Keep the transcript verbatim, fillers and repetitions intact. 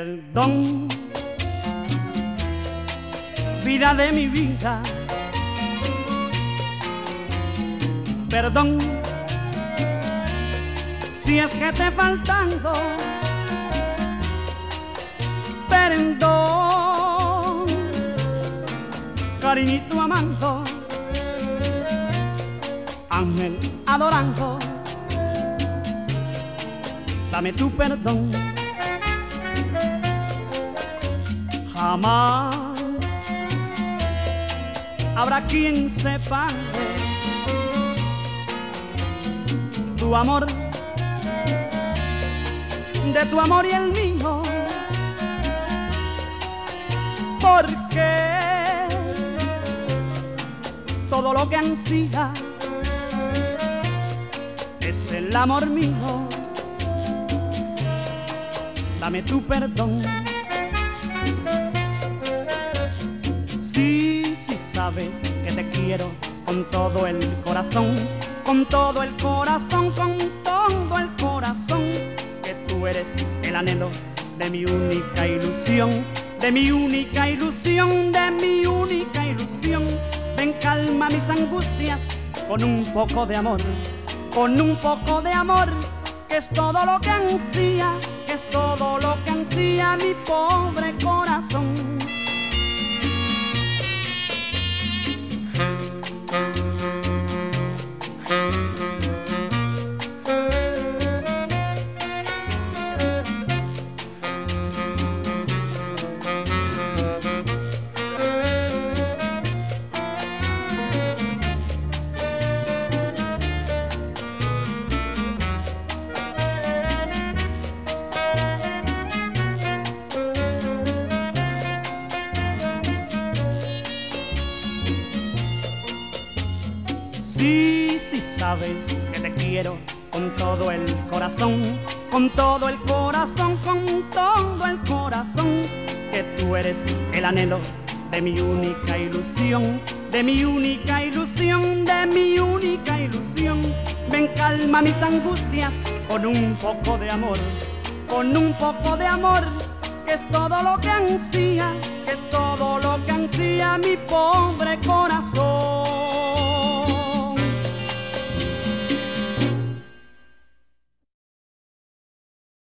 Perdón, vida de mi vida. Perdón, si es que te he faltado. Perdón, cariñito amando, ángel adorando. Dame tu perdón. Jamás habrá quien separe tu amor de tu amor y el mío, porque todo lo que ansía es el amor mío. Dame tu perdón. Sí, sí sabes que te quiero con todo el corazón, con todo el corazón, con todo el corazón, que tú eres el anhelo de mi única ilusión, de mi única ilusión, de mi única ilusión. Ven, calma mis angustias con un poco de amor, con un poco de amor, que es todo lo que ansía, que es todo lo que ansía mi pobre corazón. Sí, sí sabes que te quiero con todo el corazón, con todo el corazón, con todo el corazón, que tú eres el anhelo de mi única ilusión, de mi única ilusión, de mi única ilusión. Ven, calma mis angustias con un poco de amor, con un poco de amor, que es todo lo que ansía, que es todo lo que ansía mi pobre corazón.